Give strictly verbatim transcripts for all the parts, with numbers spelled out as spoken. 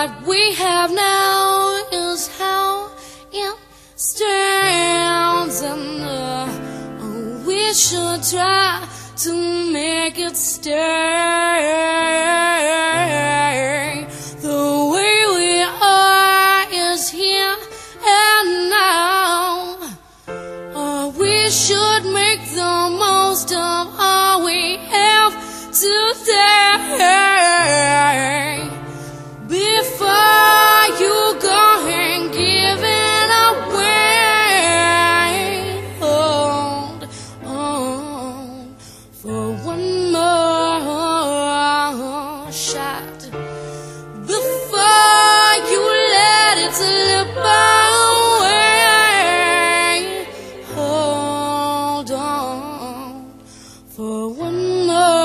What we have now is how it stands, and uh, we should try to make it stay. The way we are is here and now. Uh, we should make the most of all we have today. Before you go and give it away, hold on for one more shot. Before you let it slip away, hold on for one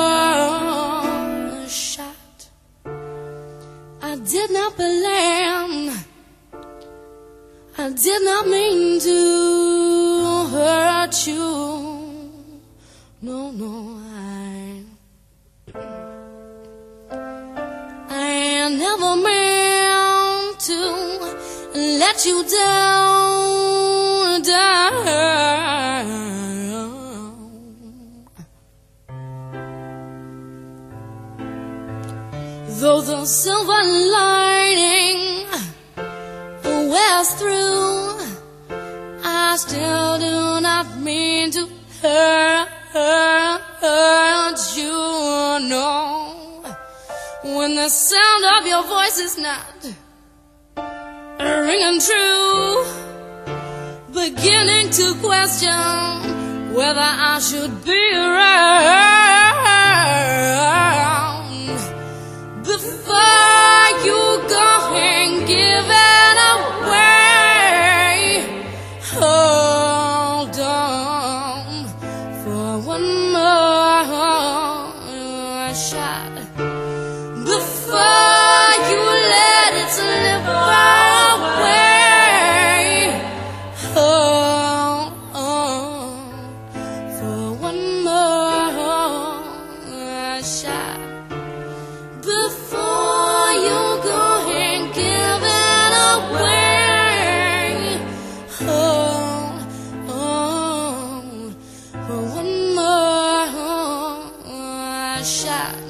more shot. I did not plan, I did not mean to hurt you. No, no, I I never meant to let you down, down. Though the silver lining wears through, I still do not mean to hurt, hurt you, no. When the sound of your voice is not ringing true, beginning to question whether I should be around. Before you go and give it away, hold on for one more shot. Before you let it slip away, hold on for one more shot. Before you go and give it away, hold on for one more shot.